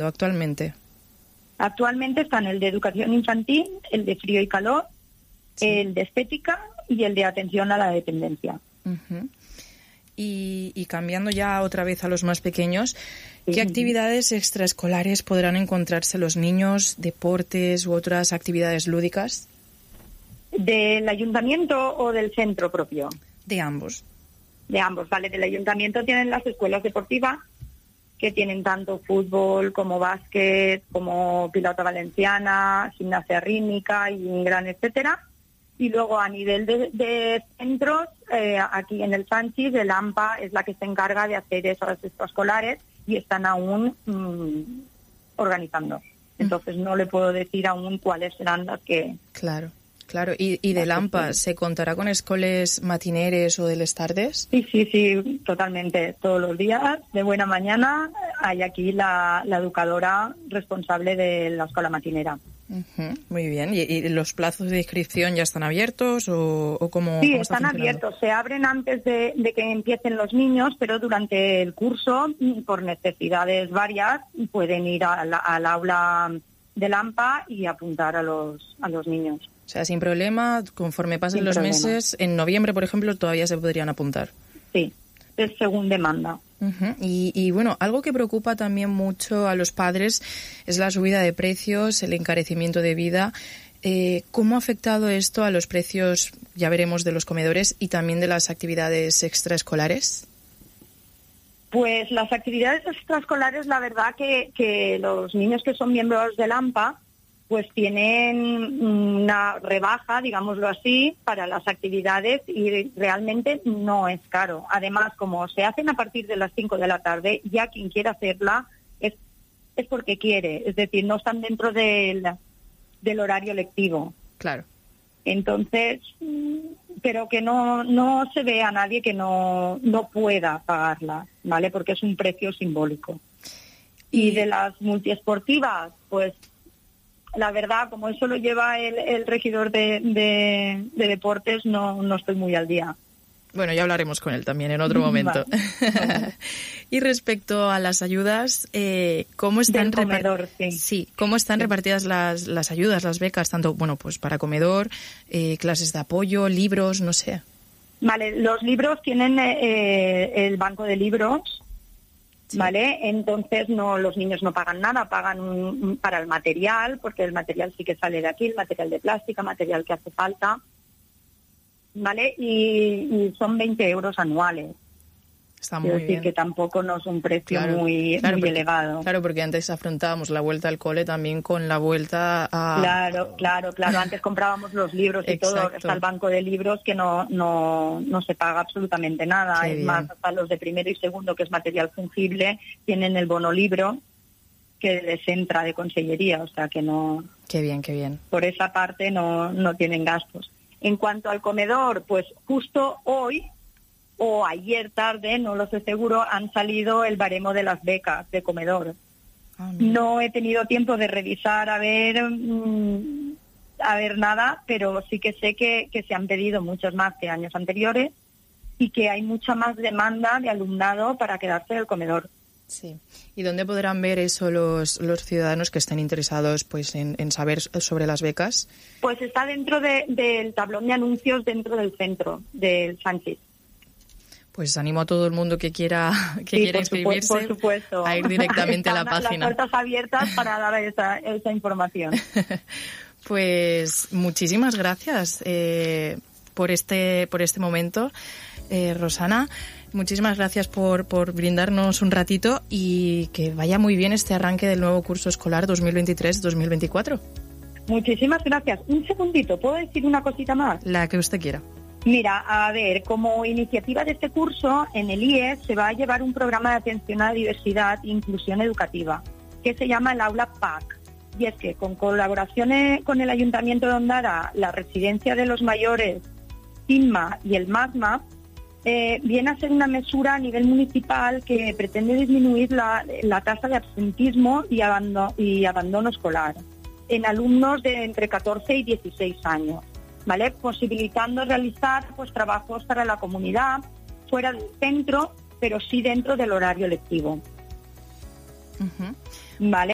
funcionando actualmente? Actualmente están el de educación infantil, el de frío y calor, sí, el de estética y el de atención a la dependencia. Uh-huh. Y cambiando ya otra vez a los más pequeños, ¿qué actividades extraescolares podrán encontrarse los niños, deportes u otras actividades lúdicas? ¿Del ayuntamiento o del centro propio? De ambos. De ambos, vale. Del ayuntamiento tienen las escuelas deportivas, que tienen tanto fútbol como básquet, como pilota valenciana, gimnasia rítmica y un gran etcétera. Y luego a nivel de centros, aquí en el Sanchis, el AMPA es la que se encarga de hacer esos extraescolares y están aún organizando. Entonces no le puedo decir aún cuáles serán las que... Claro. ¿Y del AMPA se contará con escoles matineres o de les tardes? Sí, totalmente. Todos los días, de buena mañana, hay aquí la educadora responsable de la escuela matinera. Uh-huh, muy bien. ¿Y los plazos de inscripción ya están abiertos o cómo? Sí, cómo están abiertos. Se abren antes de que empiecen los niños, pero durante el curso, por necesidades varias, pueden ir al aula del AMPA y apuntar a los niños. O sea, sin problema, conforme pasen los meses, en noviembre, por ejemplo, todavía se podrían apuntar. Sí, es según demanda. Uh-huh. Y bueno, algo que preocupa también mucho a los padres es la subida de precios, el encarecimiento de vida. ¿Cómo ha afectado esto a los precios, ya veremos, de los comedores y también de las actividades extraescolares? Pues las actividades extraescolares, la verdad que los niños que son miembros del AMPA pues tienen una rebaja, digámoslo así, para las actividades y realmente no es caro. Además, como se hacen a partir de las 5 de la tarde, ya quien quiera hacerla es porque quiere, es decir, no están dentro del horario lectivo. Claro. Entonces, pero que no se ve a nadie que no pueda pagarla, ¿vale? Porque es un precio simbólico. Y de las multiesportivas, pues la verdad, como eso lo lleva el regidor de deportes, no estoy muy al día. Bueno, ya hablaremos con él también en otro momento. Vale. Y respecto a las ayudas, ¿cómo están ¿cómo están repartidas las ayudas, las becas, tanto pues para comedor, clases de apoyo, libros, no sé? Vale, los libros tienen el banco de libros. Sí. ¿Vale? Entonces los niños no pagan nada, pagan para el material, porque el material sí que sale de aquí, el material de plástica, material que hace falta, ¿vale? Y son 20 euros anuales. Está muy bien. Es decir, que tampoco no es un precio muy elevado. Claro, porque antes afrontábamos la vuelta al cole también con la vuelta a... Claro. Antes comprábamos los libros y todo. Está el banco de libros que no se paga absolutamente nada. Es más, hasta los de primero y segundo, que es material fungible, tienen el bono libro que les entra de consellería. O sea que no... Qué bien. Por esa parte no tienen gastos. En cuanto al comedor, pues justo hoy o ayer tarde, no lo sé seguro, han salido el baremo de las becas de comedor. No he tenido tiempo de revisar a ver nada, pero sí que sé que se han pedido muchos más que años anteriores y que hay mucha más demanda de alumnado para quedarse en el comedor. Sí. ¿Y dónde podrán ver eso los ciudadanos que estén interesados pues en saber sobre las becas? Pues está dentro del tablón de anuncios dentro del centro del Sánchez. Pues animo a todo el mundo que quiera inscribirse por supuesto. A ir directamente a la página. Las puertas abiertas para dar esa información. Pues muchísimas gracias por este momento, Rosana. Muchísimas gracias por brindarnos un ratito y que vaya muy bien este arranque del nuevo curso escolar 2023-2024. Muchísimas gracias. Un segundito, ¿puedo decir una cosita más? La que usted quiera. Mira, a ver, como iniciativa de este curso, en el IES se va a llevar un programa de atención a la diversidad e inclusión educativa, que se llama el Aula PAC. Y es que, con colaboraciones con el Ayuntamiento de Ondara, la Residencia de los Mayores, CINMA y el MASMA, viene a ser una mesura a nivel municipal que pretende disminuir la tasa de absentismo y abandono escolar en alumnos de entre 14 y 16 años. ¿Vale? Posibilitando realizar pues trabajos para la comunidad fuera del centro, pero sí dentro del horario lectivo. Uh-huh. ¿Vale?